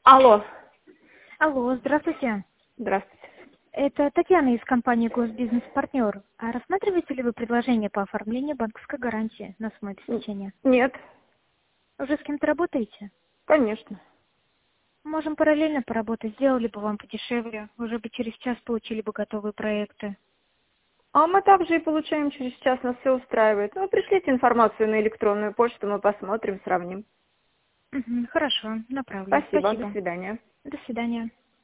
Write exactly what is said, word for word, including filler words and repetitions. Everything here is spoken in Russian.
Алло. Алло, здравствуйте. Здравствуйте. Это Татьяна из компании «Госбизнес-партнер». А рассматриваете ли вы предложение по оформлению банковской гарантии на сумму Н- обеспечения? Нет, Уже с кем-то работаете? конечно. Можем параллельно поработать, сделали бы вам подешевле, уже бы через час получили бы готовые проекты. А мы также и получаем через час, нас все устраивает. Ну, пришлите информацию на электронную почту, мы посмотрим, сравним. Мгм, хорошо, направлю. Спасибо, до Спасибо. свидания. До свидания.